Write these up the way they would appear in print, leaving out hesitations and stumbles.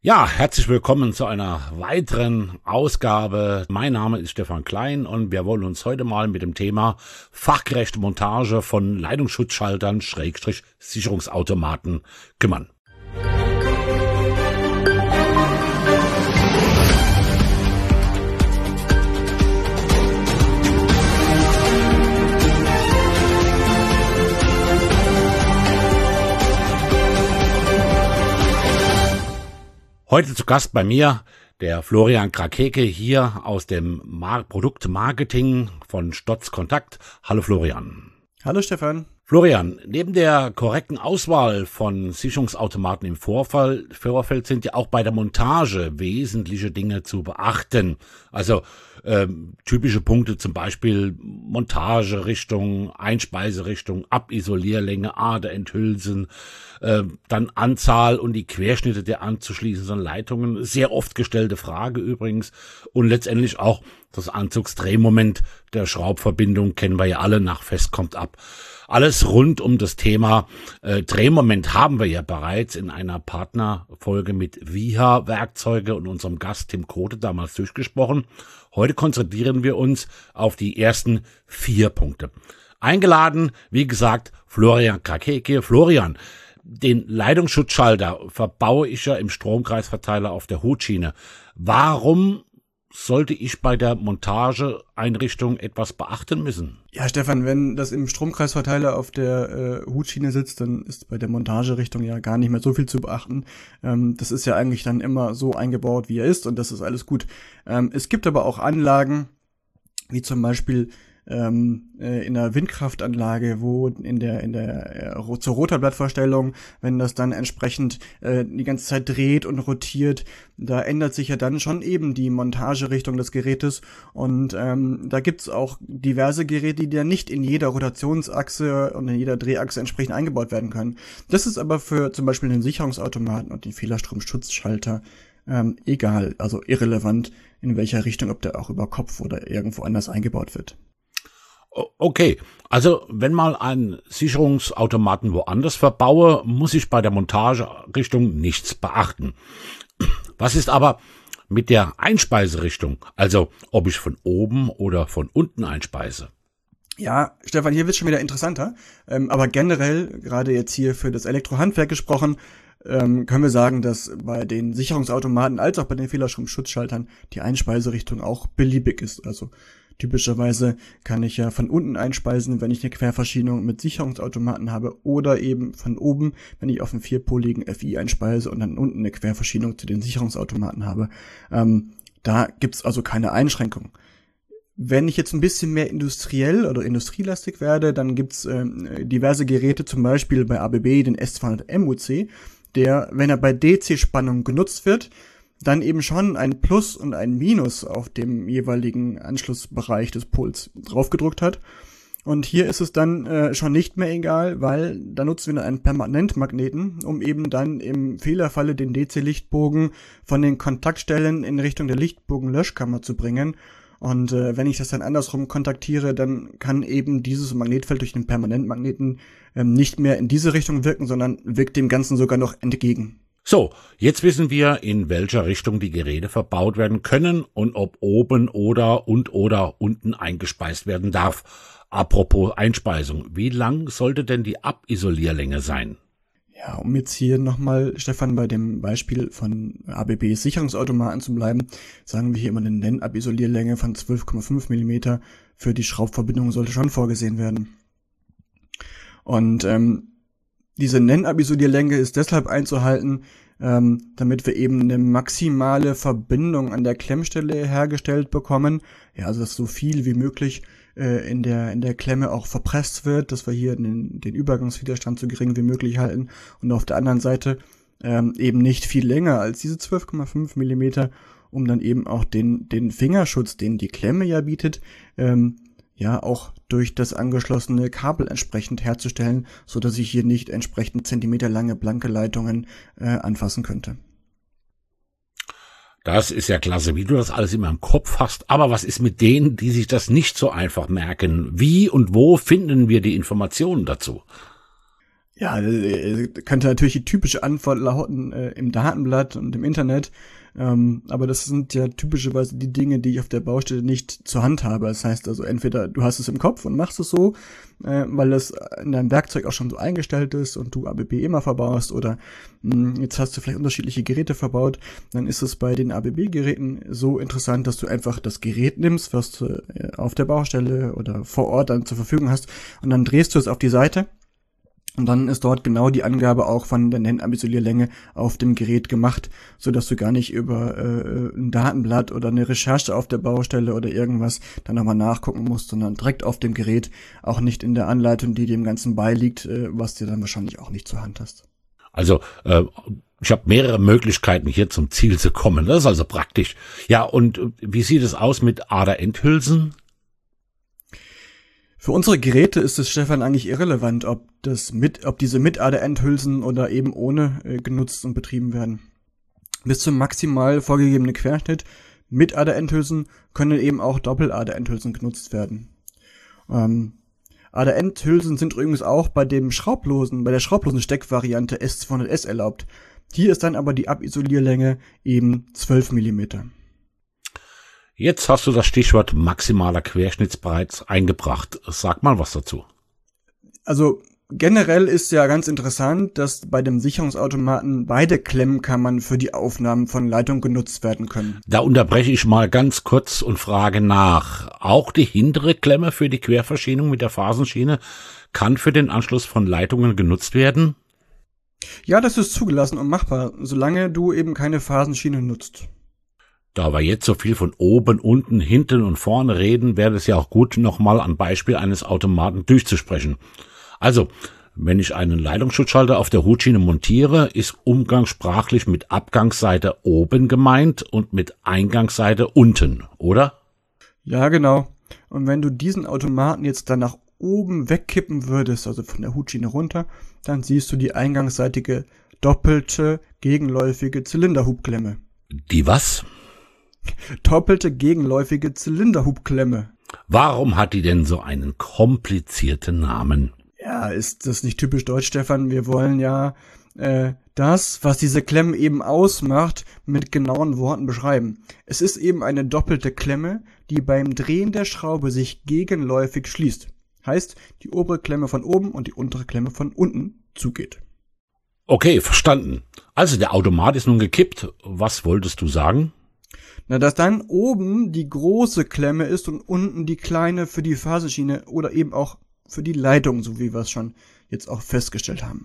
Ja, herzlich willkommen zu einer weiteren Ausgabe. Mein Name ist Stefan Klein und wir wollen uns heute mal mit dem Thema fachgerechte Montage von Leitungsschutzschaltern / Sicherungsautomaten kümmern. Heute zu Gast bei mir der Florian Krakeke hier aus dem Produktmarketing von Stotz Kontakt. Hallo Florian. Hallo Stefan. Florian, neben der korrekten Auswahl von Sicherungsautomaten im Vorfeld sind ja auch bei der Montage wesentliche Dinge zu beachten. Also typische Punkte, zum Beispiel Montagerichtung, Einspeiserichtung, Abisolierlänge, Aderenthülsen, dann Anzahl und die Querschnitte der anzuschließenden Leitungen. Sehr oft gestellte Frage übrigens. Und letztendlich auch das Anzugsdrehmoment der Schraubverbindung kennen wir ja alle, nach Fest kommt ab. Alles rund um das Thema Drehmoment haben wir ja bereits in einer Partnerfolge mit Viha Werkzeuge und unserem Gast Tim Grote damals durchgesprochen. Heute konzentrieren wir uns auf die ersten 4 Punkte. Eingeladen, wie gesagt, Florian Krakeke. Florian, den Leitungsschutzschalter verbaue ich ja im Stromkreisverteiler auf der Hutschiene. Warum sollte ich bei der Montageeinrichtung etwas beachten müssen? Ja, Stefan, wenn das im Stromkreisverteiler auf der Hutschiene sitzt, dann ist bei der Montagerichtung ja gar nicht mehr so viel zu beachten. Das ist ja eigentlich dann immer so eingebaut, wie er ist, und das ist alles gut. Es gibt aber auch Anlagen, wie zum Beispiel in einer Windkraftanlage, wo zur Rotorblattverstellung, wenn das dann entsprechend die ganze Zeit dreht und rotiert, da ändert sich ja dann schon eben die Montagerichtung des Gerätes, und da gibt's auch diverse Geräte, die dann nicht in jeder Rotationsachse und in jeder Drehachse entsprechend eingebaut werden können. Das ist aber für zum Beispiel den Sicherungsautomaten und den Fehlerstromschutzschalter egal, also irrelevant, in welcher Richtung, ob der auch über Kopf oder irgendwo anders eingebaut wird. Okay, also wenn mal einen Sicherungsautomaten woanders verbaue, muss ich bei der Montagerichtung nichts beachten. Was ist aber mit der Einspeiserichtung? Also ob ich von oben oder von unten einspeise? Ja, Stefan, hier wird's schon wieder interessanter. Aber generell, gerade jetzt hier für das Elektrohandwerk gesprochen, können wir sagen, dass bei den Sicherungsautomaten als auch bei den Fehlerstromschutzschaltern die Einspeiserichtung auch beliebig ist. Also typischerweise kann ich ja von unten einspeisen, wenn ich eine Querverschiebung mit Sicherungsautomaten habe, oder eben von oben, wenn ich auf einen 4-poligen FI einspeise und dann unten eine Querverschiebung zu den Sicherungsautomaten habe. Da gibt's also keine Einschränkung. Wenn ich jetzt ein bisschen mehr industriell oder industrielastig werde, dann gibt's diverse Geräte, zum Beispiel bei ABB den S200 MUC, der, wenn er bei DC-Spannung genutzt wird, dann eben schon ein Plus und ein Minus auf dem jeweiligen Anschlussbereich des Pols draufgedruckt hat. Und hier ist es dann schon nicht mehr egal, weil da nutzen wir einen Permanentmagneten, um eben dann im Fehlerfalle den DC-Lichtbogen von den Kontaktstellen in Richtung der Lichtbogenlöschkammer zu bringen. Und wenn ich das dann andersrum kontaktiere, dann kann eben dieses Magnetfeld durch den Permanentmagneten nicht mehr in diese Richtung wirken, sondern wirkt dem Ganzen sogar noch entgegen. So, jetzt wissen wir, in welcher Richtung die Geräte verbaut werden können und ob oben oder unten eingespeist werden darf. Apropos Einspeisung, wie lang sollte denn die Abisolierlänge sein? Ja, um jetzt hier nochmal, Stefan, bei dem Beispiel von ABBs Sicherungsautomaten zu bleiben, sagen wir hier immer eine Nennabisolierlänge von 12,5 mm für die Schraubverbindung sollte schon vorgesehen werden. Und diese Nennabisolierlänge ist deshalb einzuhalten, damit wir eben eine maximale Verbindung an der Klemmstelle hergestellt bekommen. Ja, also dass so viel wie möglich in der Klemme auch verpresst wird, dass wir hier den Übergangswiderstand so gering wie möglich halten, und auf der anderen Seite eben nicht viel länger als diese 12,5 mm, um dann eben auch den Fingerschutz, den die Klemme ja bietet, ja auch durch das angeschlossene Kabel entsprechend herzustellen, so dass ich hier nicht entsprechend zentimeterlange blanke Leitungen anfassen könnte. Das ist ja klasse, wie du das alles immer im Kopf hast. Aber was ist mit denen, die sich das nicht so einfach merken? Wie und wo finden wir die Informationen dazu? Ja, könnte natürlich die typische Antwort lauten im Datenblatt und im Internet. Aber das sind ja typischerweise die Dinge, die ich auf der Baustelle nicht zur Hand habe. Das heißt also, entweder du hast es im Kopf und machst es so, weil es in deinem Werkzeug auch schon so eingestellt ist und du ABB immer verbaust, oder jetzt hast du vielleicht unterschiedliche Geräte verbaut. Dann ist es bei den ABB-Geräten so interessant, dass du einfach das Gerät nimmst, was du auf der Baustelle oder vor Ort dann zur Verfügung hast, und dann drehst du es auf die Seite. Und dann ist dort genau die Angabe auch von der Nennabisolierlänge auf dem Gerät gemacht, so dass du gar nicht über ein Datenblatt oder eine Recherche auf der Baustelle oder irgendwas dann nochmal nachgucken musst, sondern direkt auf dem Gerät, auch nicht in der Anleitung, die dem Ganzen beiliegt, was dir dann wahrscheinlich auch nicht zur Hand hast. Also ich habe mehrere Möglichkeiten, hier zum Ziel zu kommen. Das ist also praktisch. Ja, und wie sieht es aus mit Aderendhülsen? Für unsere Geräte ist es, Stefan, eigentlich irrelevant, ob diese mit Aderendhülsen oder eben ohne genutzt und betrieben werden. Bis zum maximal vorgegebenen Querschnitt mit Aderendhülsen können eben auch Doppeladerendhülsen genutzt werden. Aderendhülsen sind übrigens auch bei der schraublosen Steckvariante S200S erlaubt. Hier ist dann aber die Abisolierlänge eben 12 Millimeter. Jetzt hast du das Stichwort maximaler Querschnitt bereits eingebracht. Sag mal was dazu. Also generell ist ja ganz interessant, dass bei dem Sicherungsautomaten beide Klemmkammern für die Aufnahmen von Leitungen genutzt werden können. Da unterbreche ich mal ganz kurz und frage nach. Auch die hintere Klemme für die Querverschienung mit der Phasenschiene kann für den Anschluss von Leitungen genutzt werden? Ja, das ist zugelassen und machbar, solange du eben keine Phasenschiene nutzt. Da wir jetzt so viel von oben, unten, hinten und vorne reden, wäre es ja auch gut, nochmal am Beispiel eines Automaten durchzusprechen. Also, wenn ich einen Leitungsschutzschalter auf der Hutschiene montiere, ist umgangssprachlich mit Abgangsseite oben gemeint und mit Eingangsseite unten, oder? Ja, genau. Und wenn du diesen Automaten jetzt dann nach oben wegkippen würdest, also von der Hutschiene runter, dann siehst du die eingangsseitige doppelte gegenläufige Zylinderhubklemme. Die was? Doppelte gegenläufige Zylinderhubklemme. Warum hat die denn so einen komplizierten Namen? Ja, ist das nicht typisch deutsch, Stefan? Wir wollen ja das, was diese Klemme eben ausmacht, mit genauen Worten beschreiben. Es ist eben eine doppelte Klemme, die beim Drehen der Schraube sich gegenläufig schließt. Heißt, die obere Klemme von oben und die untere Klemme von unten zugeht. Okay, verstanden. Also der Automat ist nun gekippt. Was wolltest du sagen? Na, dass dann oben die große Klemme ist und unten die kleine für die Phasenschiene oder eben auch für die Leitung, so wie wir es schon jetzt auch festgestellt haben.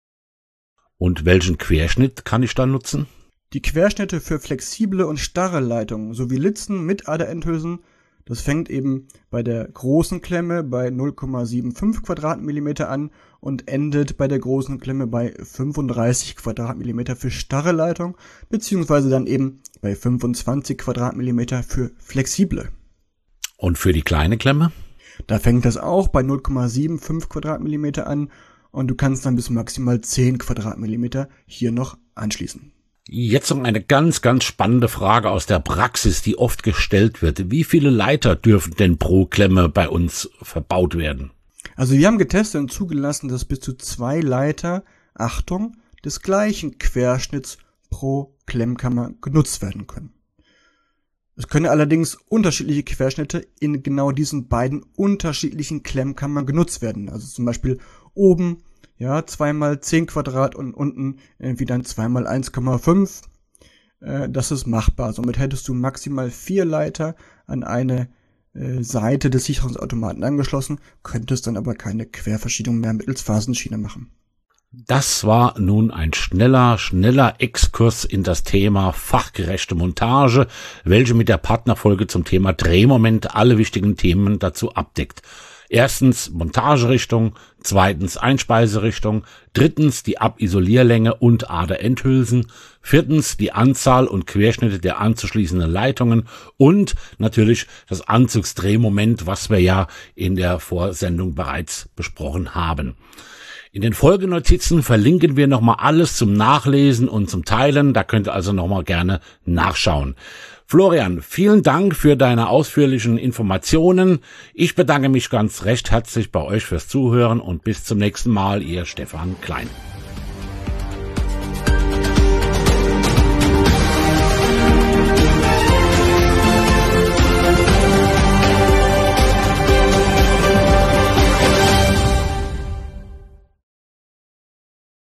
Und welchen Querschnitt kann ich da nutzen? Die Querschnitte für flexible und starre Leitungen sowie Litzen mit Aderendhülsen, das fängt eben bei der großen Klemme bei 0,75 Quadratmillimeter an und endet bei der großen Klemme bei 35 Quadratmillimeter für starre Leitung, beziehungsweise dann eben bei 25 Quadratmillimeter für flexible. Und für die kleine Klemme? Da fängt das auch bei 0,75 Quadratmillimeter an und du kannst dann bis maximal 10 Quadratmillimeter hier noch anschließen. Jetzt noch eine ganz, ganz spannende Frage aus der Praxis, die oft gestellt wird. Wie viele Leiter dürfen denn pro Klemme bei uns verbaut werden? Also wir haben getestet und zugelassen, dass bis zu 2 Leiter, Achtung, des gleichen Querschnitts pro Klemmkammer genutzt werden können. Es können allerdings unterschiedliche Querschnitte in genau diesen beiden unterschiedlichen Klemmkammern genutzt werden. Also zum Beispiel oben, ja, 2x10 Quadrat und unten irgendwie dann 2x1,5. Das ist machbar. Somit hättest du maximal 4 Leiter an eine Seite des Sicherungsautomaten angeschlossen, könntest dann aber keine Querverschiebung mehr mittels Phasenschiene machen. Das war nun ein schneller Exkurs in das Thema fachgerechte Montage, welche mit der Partnerfolge zum Thema Drehmoment alle wichtigen Themen dazu abdeckt. Erstens Montagerichtung, zweitens Einspeiserichtung, drittens die Abisolierlänge und Aderendhülsen, viertens die Anzahl und Querschnitte der anzuschließenden Leitungen und natürlich das Anzugsdrehmoment, was wir ja in der Vorsendung bereits besprochen haben. In den Folgenotizen verlinken wir nochmal alles zum Nachlesen und zum Teilen, da könnt ihr also nochmal gerne nachschauen. Florian, vielen Dank für deine ausführlichen Informationen. Ich bedanke mich ganz recht herzlich bei euch fürs Zuhören und bis zum nächsten Mal, ihr Stefan Klein.